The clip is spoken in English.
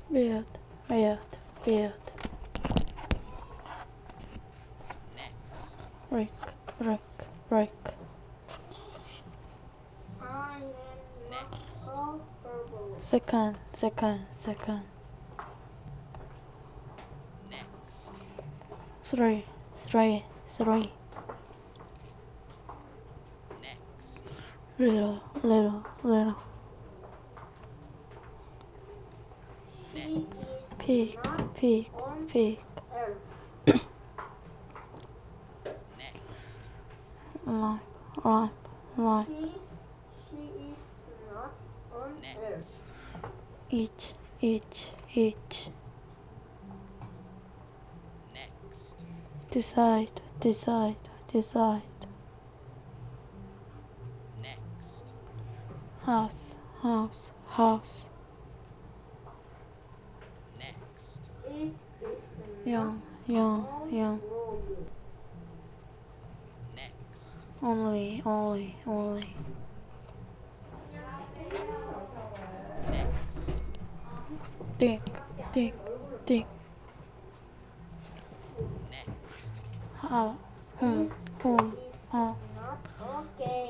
Weird, weird, weird. Next. Rick, Rick, Rick. I am not Next. comfortable. Second, second, second. Next. Three, three, three. Next. Little, little, little. She Next. is Pig, not pig, on pig. earth. Next. Lamp, lamp, lamp. She is not on earth. Next. Each, each, each. Next. Decide, decide, decide. Next. House, house, house. Next. It is Young, not young, on young. Robin. Next. Only, only, only. Next. Think, think, think. Next. How, This home, is home. not okay.